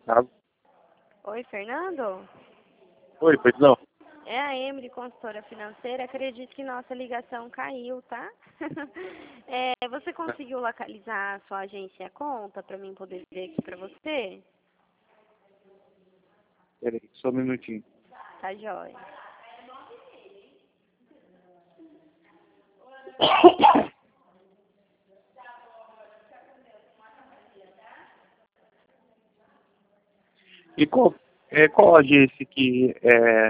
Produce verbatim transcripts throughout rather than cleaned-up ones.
Alô? Oi, Fernando? Oi, pois não? É a Emily, consultora financeira. Acredito que nossa ligação caiu, tá? É, você conseguiu localizar a sua agência e a conta para mim poder ver aqui para você? Peraí, só um minutinho. Tá jóia. E qual, é, qual agência que é É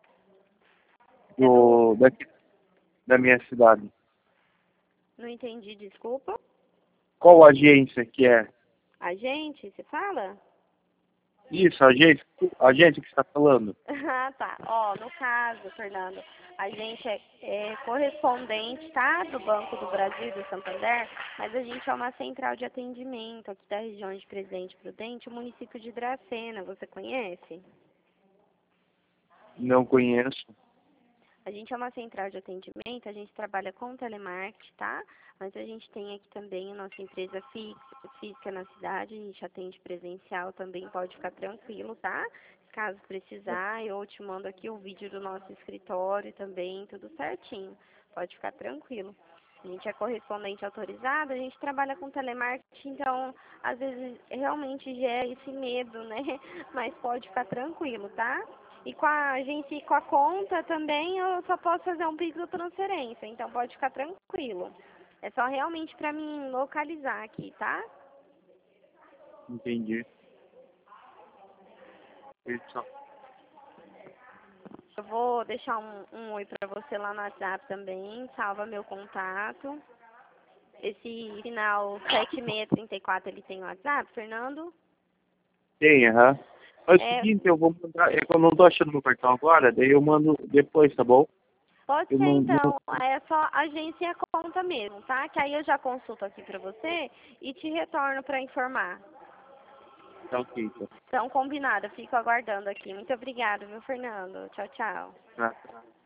do... do, daqui, da minha cidade? Não entendi, desculpa. Qual agência que é? Agente, você fala? Isso, a agência, a agência que está falando. Ah, tá. Ó, no caso, Fernando, a gente é, é correspondente, tá? Do Banco do Brasil e do Santander, mas a gente é uma central de atendimento aqui da região de Presidente Prudente, o município de Dracena. Você conhece? Não conheço. A gente é uma central de atendimento, a gente trabalha com telemarketing, tá? Mas a gente tem aqui também a nossa empresa fixa, física na cidade, a gente atende presencial também, pode ficar tranquilo, tá? Caso precisar, eu te mando aqui o vídeo do nosso escritório também, tudo certinho. Pode ficar tranquilo. A gente é correspondente autorizado, a gente trabalha com telemarketing, então às vezes realmente gera esse medo, né? Mas pode ficar tranquilo, tá? E com a agência e com a conta também eu só posso fazer um pix ou transferência, então pode ficar tranquilo. É só realmente para mim localizar aqui, tá? Entendi. Isso. Eu vou deixar um, um oi para você lá no WhatsApp também, salva meu contato. Esse final sete seis três quatro ele tem WhatsApp, Fernando? Tem, aham. Mas é o É, seguinte, eu vou mandar, é que eu não tô achando meu cartão agora, daí eu mando depois, tá bom? pode Eu ser não, não... então, é só agência e a conta mesmo, tá? Que aí eu já consulto aqui para você e te retorno para informar. Tá ok, então. Então, combinado, fico aguardando aqui. Muito obrigada, viu, Fernando? Tchau, tchau. Tá.